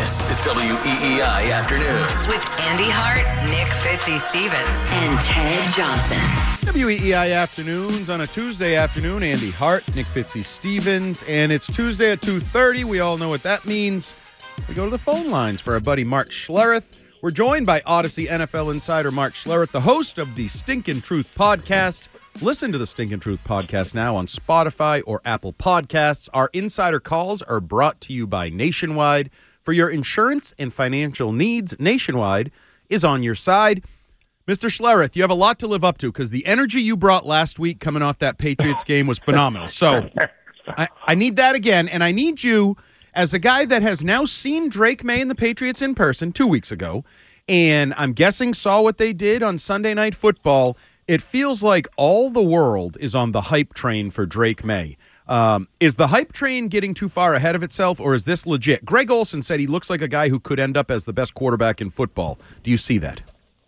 This is WEEI Afternoons with Andy Hart, Nick Fitzy Stevens, and Ted Johnson. WEEI Afternoons on a Tuesday afternoon. Andy Hart, Nick Fitzy Stevens, and it's Tuesday at 2:30. We all know what that means. We go to the phone lines for our buddy Mark Schlereth. We're joined by Odyssey NFL insider Mark Schlereth, the host of the Stinkin' Truth podcast. Listen to the Stinkin' Truth podcast now on Spotify or Apple Podcasts. Our insider calls are brought to you by Nationwide. For your insurance and financial needs, Nationwide is on your side. Mr. Schlereth, you have a lot to live up to because the energy you brought last week coming off that Patriots game was phenomenal. So I need that again, and I need you as a guy that has now seen Drake May and the Patriots in person 2 weeks ago, and I'm guessing saw what they did on Sunday Night Football. It feels like all the world is on the hype train for Drake May. Is the hype train getting too far ahead of itself, or is this legit? Greg Olsen said he looks like a guy who could end up as the best quarterback in football. Do you see that?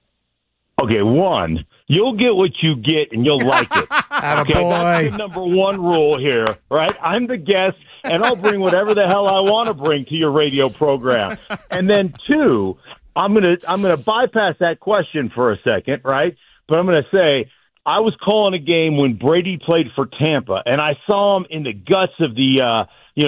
Okay, one, you'll get what you get, and you'll like it. Okay, that's the number one rule here, right? I'm the guest, and I'll bring whatever the hell I want to bring to your radio program. And then two, I'm gonna bypass that question for a second, right? But I'm gonna say I was calling a game when Brady played for Tampa, and I saw him in the guts of the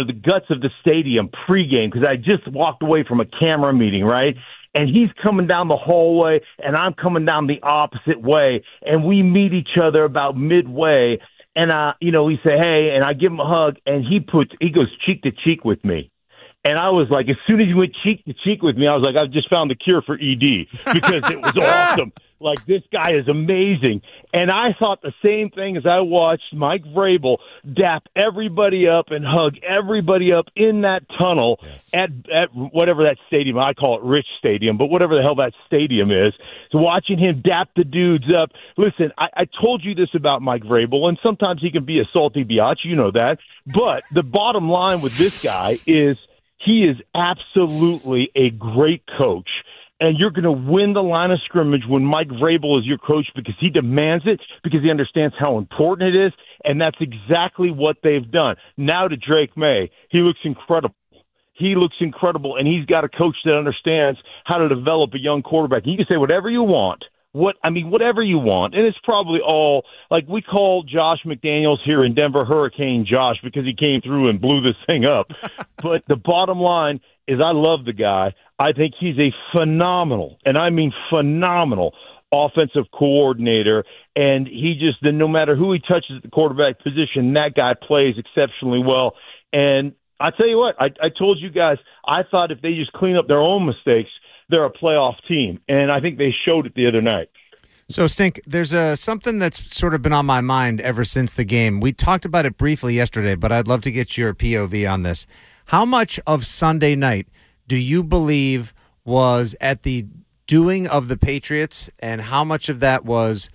stadium pregame because I just walked away from a camera meeting, right? And he's coming down the hallway, and I'm coming down the opposite way, and we meet each other about midway. And we say, hey, and I give him a hug, and he goes cheek to cheek with me. And I was like, as soon as he went cheek to cheek with me, I was like, I've just found the cure for ED because it was awesome. Like, this guy is amazing. And I thought the same thing as I watched Mike Vrabel dap everybody up and hug everybody up in that tunnel at whatever that stadium, I call it Rich Stadium, but whatever the hell that stadium is. So watching him dap the dudes up. Listen, I told you this about Mike Vrabel, and sometimes he can be a salty biatch, you know that. But the bottom line with this guy is he is absolutely a great coach. And you're going to win the line of scrimmage when Mike Vrabel is your coach because he demands it, because he understands how important it is, and that's exactly what they've done. Now to Drake May, he looks incredible. He looks incredible, and he's got a coach that understands how to develop a young quarterback. And you can say whatever you want. Whatever you want. And it's probably all, like we call Josh McDaniels here in Denver Hurricane Josh because he came through and blew this thing up. But the bottom line is I love the guy. I think he's a phenomenal, and I mean phenomenal, offensive coordinator. And no matter who he touches at the quarterback position, that guy plays exceptionally well. And I tell you what, I told you guys, I thought if they just clean up their own mistakes, they're a playoff team, and I think they showed it the other night. So, Stink, there's something that's sort of been on my mind ever since the game. We talked about it briefly yesterday, but I'd love to get your POV on this. How much of Sunday night do you believe was at the doing of the Patriots, and how much of that was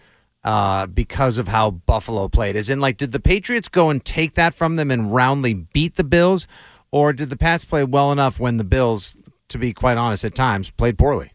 because of how Buffalo played? As in, like, did the Patriots go and take that from them and roundly beat the Bills, or did the Pats play well enough when the Bills, to be quite honest, at times, played poorly?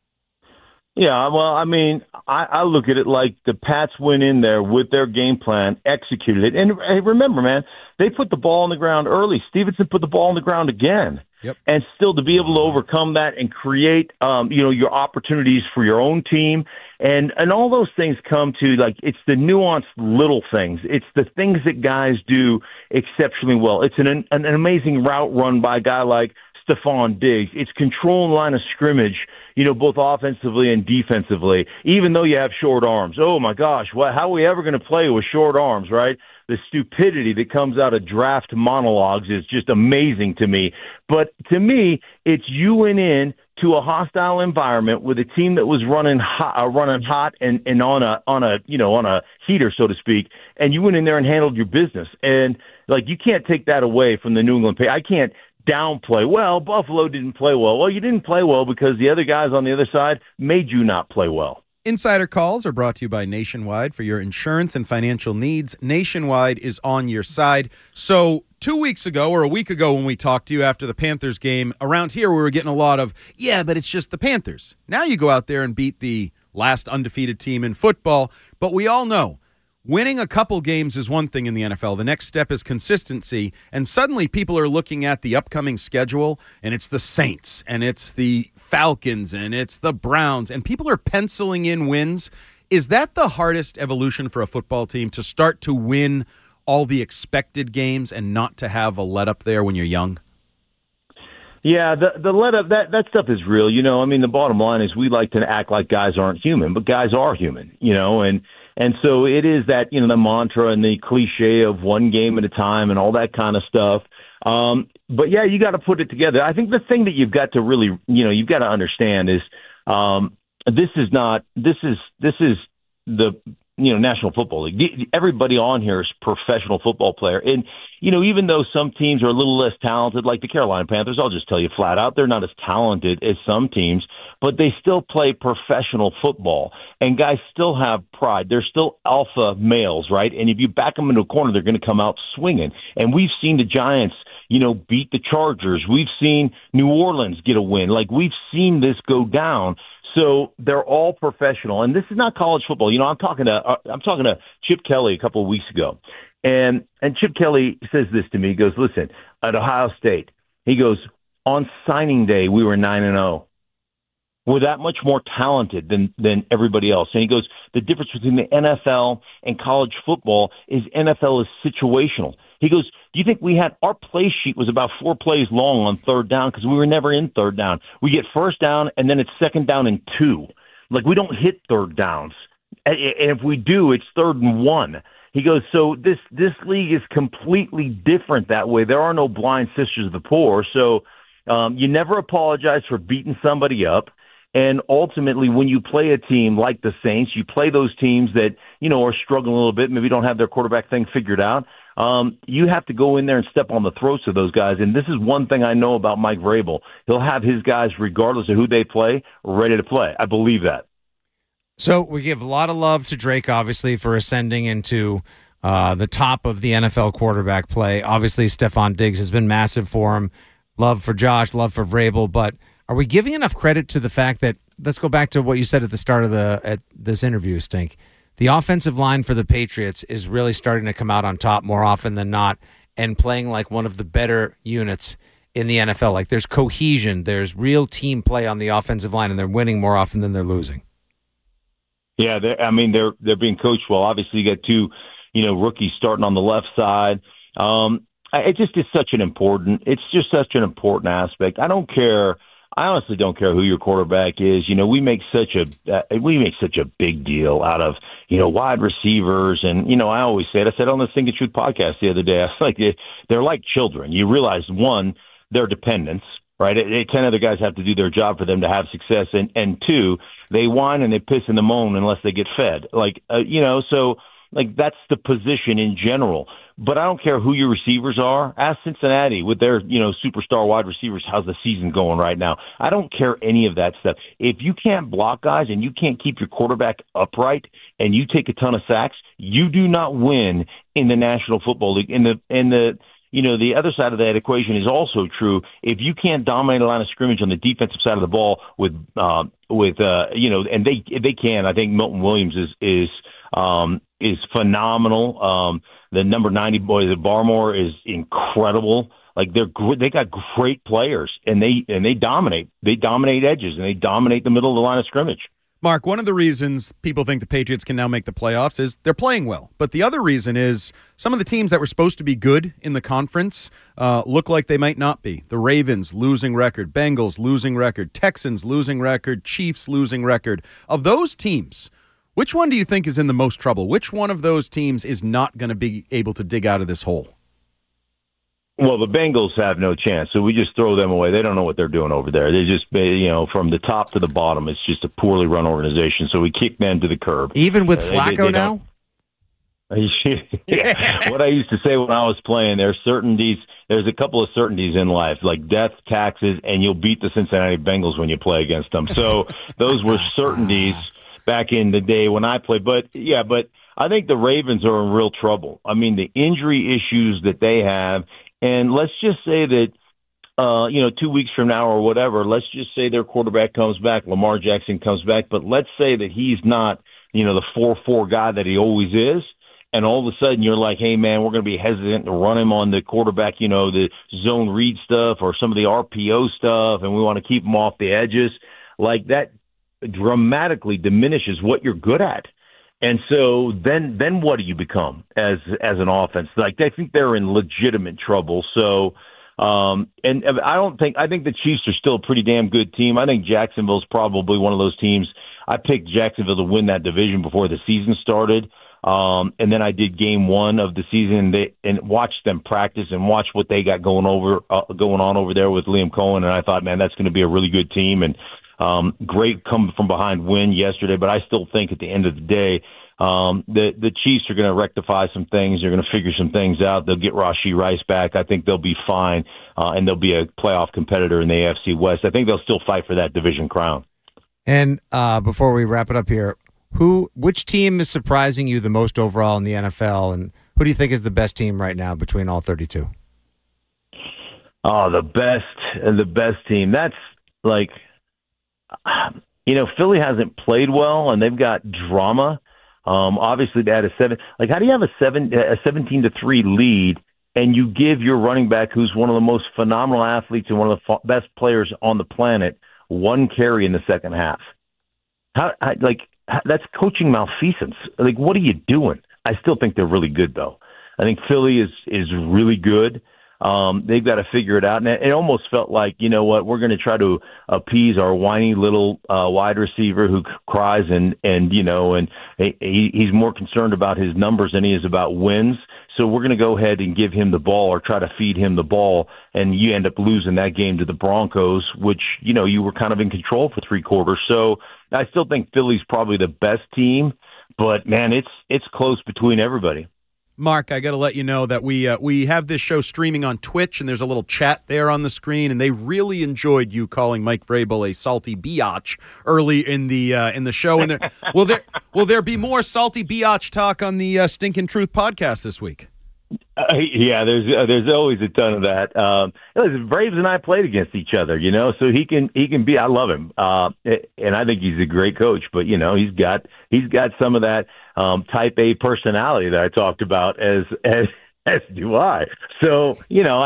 Yeah, well, I mean, I look at it like the Pats went in there with their game plan, executed it. And hey, remember, man, they put the ball on the ground early. Stevenson put the ball on the ground again. Yep. And still to be able to overcome that and create, your opportunities for your own team. And all those things come to, like, it's the nuanced little things. It's the things that guys do exceptionally well. It's an amazing route run by a guy like Stephon Diggs. It's controlling line of scrimmage, both offensively and defensively, even though you have short arms. Oh, my gosh, how are we ever going to play with short arms, right? The stupidity that comes out of draft monologues is just amazing to me. But to me, it's you went in to a hostile environment with a team that was running hot and on a heater, so to speak, and you went in there and handled your business. And like, you can't take that away from the New England Patriots. I can't downplay. Well, Buffalo didn't play well. Well, you didn't play well because the other guys on the other side made you not play well. Insider calls are brought to you by Nationwide. For your insurance and financial needs, Nationwide is on your side. So 2 weeks ago or a week ago when we talked to you after the Panthers game, around here we were getting a lot of, but it's just the Panthers. Now you go out there and beat the last undefeated team in football. But we all know winning a couple games is one thing in the NFL. The next step is consistency. And suddenly people are looking at the upcoming schedule, and it's the Saints, and it's the Falcons, and it's the Browns, and people are penciling in wins. Is that the hardest evolution for a football team, to start to win all the expected games and not to have a let-up there when you're young? Yeah, the let-up, that stuff is real. I mean, the bottom line is we like to act like guys aren't human, but guys are human, and so it is that, the mantra and the cliche of one game at a time and all that kind of stuff. But, yeah, you got to put it together. I think the thing that you've got to really, you've got to understand is this is the National Football League. Everybody on here is professional football player. And, even though some teams are a little less talented, like the Carolina Panthers, I'll just tell you flat out, they're not as talented as some teams, but they still play professional football. And guys still have pride. They're still alpha males, right? And if you back them into a corner, they're going to come out swinging. And we've seen the Giants, beat the Chargers. We've seen New Orleans get a win. Like, we've seen this go down. So they're all professional, and this is not college football. I'm talking to Chip Kelly a couple of weeks ago, and Chip Kelly says this to me. He goes, "Listen, at Ohio State," he goes, "on signing day we were 9-0. We're that much more talented than everybody else." And he goes, "The difference between the NFL and college football is NFL is situational." He goes, "Do you think our play sheet was about 4 plays long on third down because we were never in third down. We get first down and then it's second down and 2. Like, we don't hit third downs. And if we do, it's 3rd and 1. He goes, "So this league is completely different that way. There are no blind sisters of the poor. So you never apologize for beating somebody up. And ultimately, when you play a team like the Saints, you play those teams that, are struggling a little bit, maybe don't have their quarterback thing figured out. You have to go in there and step on the throats of those guys. And this is one thing I know about Mike Vrabel. He'll have his guys, regardless of who they play, ready to play. I believe that." So we give a lot of love to Drake, obviously, for ascending into the top of the NFL quarterback play. Obviously, Stephon Diggs has been massive for him. Love for Josh, love for Vrabel. But are we giving enough credit to the fact that, let's go back to what you said at the start of this interview, Stink. The offensive line for the Patriots is really starting to come out on top more often than not and playing like one of the better units in the NFL. Like, there's cohesion, there's real team play on the offensive line, and they're winning more often than they're losing. Yeah, they're being coached well. Obviously, you got 2, rookies starting on the left side. It just is such an important aspect. I honestly don't care who your quarterback is. We make such a big deal out of, wide receivers. And, I always say it. I said on the Think It Truth podcast the other day, I was like, they're like children. You realize, one, they're dependents, right? 10 other guys have to do their job for them to have success. And 2, they whine and they piss and they moan unless they get fed. So that's the position in general. But I don't care who your receivers are. Ask Cincinnati with their, superstar wide receivers, how's the season going right now. I don't care any of that stuff. If you can't block guys and you can't keep your quarterback upright and you take a ton of sacks, you do not win in the National Football League. The other side of that equation is also true. If you can't dominate a line of scrimmage on the defensive side of the ball and they can. I think Milton Williams is phenomenal. The number 90 boys at Barmore is incredible. Like, they got great players, and they dominate. They dominate edges, and they dominate the middle of the line of scrimmage. Mark, one of the reasons people think the Patriots can now make the playoffs is they're playing well. But the other reason is some of the teams that were supposed to be good in the conference look like they might not be. The Ravens losing record, Bengals losing record, Texans losing record, Chiefs losing record. Of those teams, which one do you think is in the most trouble? Which one of those teams is not going to be able to dig out of this hole? Well, the Bengals have no chance, so we just throw them away. They don't know what they're doing over there. They just, from the top to the bottom, it's just a poorly run organization, so we kick them to the curb. Even with Flacco now? Yeah. What I used to say when I was playing, there's a couple of certainties in life, like death, taxes, and you'll beat the Cincinnati Bengals when you play against them. So those were certainties back in the day when I played. But I think the Ravens are in real trouble. I mean, the injury issues that they have, and let's just say that, 2 weeks from now or whatever, let's just say their quarterback comes back, Lamar Jackson comes back, but let's say that he's not, the 4-4 guy that he always is, and all of a sudden you're like, hey, man, we're going to be hesitant to run him on the quarterback, the zone read stuff or some of the RPO stuff, and we want to keep him off the edges. Like, that dramatically diminishes what you're good at. And so then what do you become as an offense? Like, I think they're in legitimate trouble. So, and I think the Chiefs are still a pretty damn good team. I think Jacksonville's probably one of those teams. I picked Jacksonville to win that division before the season started. And then I did game one of the season and watched them practice and watch what they got going on over there with Liam Cohen. And I thought, man, that's going to be a really good team. And great come from behind win yesterday. But I still think at the end of the day, the Chiefs are going to rectify some things. They're going to figure some things out. They'll get Rashee Rice back. I think they'll be fine. And they'll be a playoff competitor in the AFC West. I think they'll still fight for that division crown. And before we wrap it up here, which team is surprising you the most overall in the NFL, and who do you think is the best team right now between all 32? Oh, the best team. That's like, Philly hasn't played well, and they've got drama. Obviously, they had how do you have a 17-3 lead, and you give your running back, who's one of the most phenomenal athletes and one of the best players on the planet, one carry in the second half? That's coaching malfeasance. Like, what are you doing? I still think they're really good, though. I think Philly is really good. They've got to figure it out. And it almost felt like, you know what, we're going to try to appease our whiny little wide receiver who cries and he's more concerned about his numbers than he is about wins. So we're going to go ahead and give him the ball or try to feed him the ball, and you end up losing that game to the Broncos, which, you were kind of in control for three quarters. So I still think Philly's probably the best team, but, man, it's close between everybody. Mark, I got to let you know that we have this show streaming on Twitch, and there's a little chat there on the screen, and they really enjoyed you calling Mike Vrabel a salty biatch early in the show. And will there be more salty biatch talk on the Stinkin' Truth podcast this week? Yeah, there's always a ton of that. Listen, Braves and I played against each other, so he can be. I love him, and I think he's a great coach. But he's got some of that type A personality that I talked about, as do I. So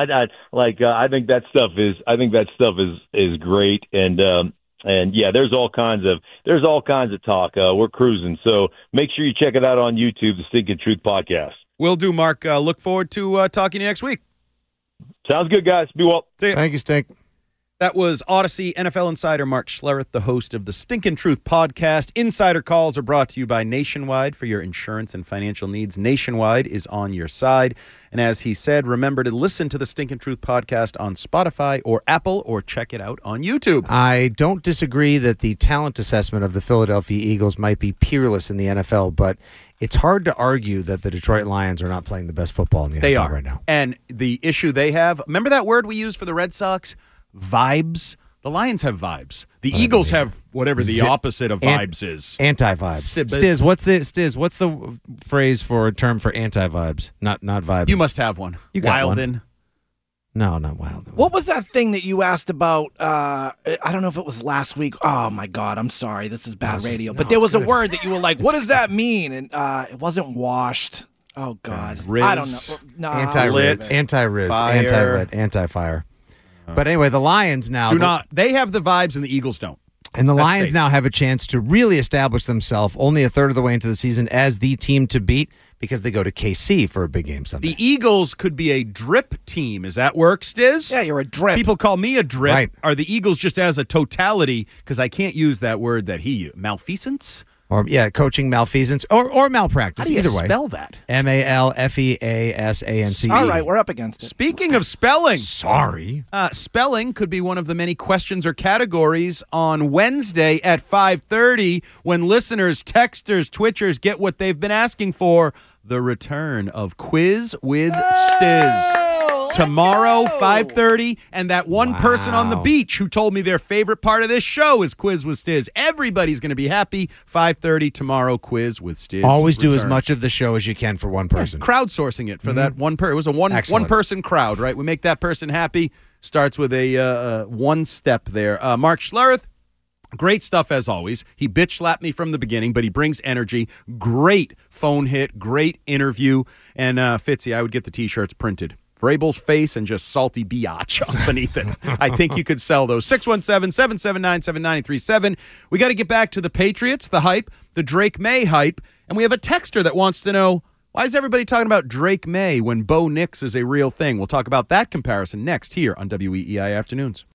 I think that stuff is great, and yeah, there's all kinds of talk. We're cruising, so make sure you check it out on YouTube, the Stinkin' Truth podcast. Will do, Mark. Look forward to talking to you next week. Sounds good, guys. Be well. See ya. Thank you, Stink. That was Odyssey NFL insider Mark Schlereth, the host of the Stinkin' Truth podcast. Insider calls are brought to you by Nationwide for your insurance and financial needs. Nationwide is on your side. And as he said, remember to listen to the Stinkin' Truth podcast on Spotify or Apple, or check it out on YouTube. I don't disagree that the talent assessment of the Philadelphia Eagles might be peerless in the NFL, but it's hard to argue that the Detroit Lions are not playing the best football in the NFL right now. And the issue they have, remember that word we use for the Red Sox? Vibes. The Lions have vibes. The Eagles have whatever the opposite of vibes is. Anti-vibes. Stiz, what's the phrase for a term for anti-vibes? Not vibes. You must have one. You got Wildin'. One. No, not Wildin'. What was that thing that you asked about? I don't know if it was last week. Oh, my God. I'm sorry. This is bad radio. But there was a word that you were like, what does that mean? And it wasn't washed. Oh, God. Riz. I don't know. No, Anti-lit. Anti-riz. Anti-lit. Anti-fire. But anyway, the Lions now they have the vibes and the Eagles don't. And the Lions now have a chance to really establish themselves only a third of the way into the season as the team to beat, because they go to KC for a big game Sunday. The Eagles could be a drip team. Is that work, Stiz? Yeah, you're a drip. People call me a drip. Right. Are the Eagles just as a totality, because I can't use that word that he used. Malfeasance? Or coaching malfeasance or malpractice. How do you either way. spell that? MALFEASANCE. All right, we're up against it. Speaking of spelling. Sorry. Spelling could be one of the many questions or categories on Wednesday at 5:30 when listeners, texters, twitchers get what they've been asking for, the return of Quiz with Stiz. Tomorrow, 5:30, and that one person on the beach who told me their favorite part of this show is Quiz with Stiz. Everybody's going to be happy. 5:30 tomorrow, Quiz with Stiz. Always do as much of the show as you can for one person. Crowdsourcing it for that one person. It was a one-person crowd, right? We make that person happy. Starts with a one step there. Mark Schlereth, Great stuff as always. He bitch slapped me from the beginning, but he brings energy. Great phone hit, great interview. And Fitzy, I would get the T-shirts printed. Vrabel's face and just salty biatch beneath it. I think you could sell those. 617-779-7937. We got to get back to the Patriots, the hype, the Drake May hype. And we have a texter that wants to know, why is everybody talking about Drake May when Bo Nix is a real thing? We'll talk about that comparison next here on WEEI Afternoons.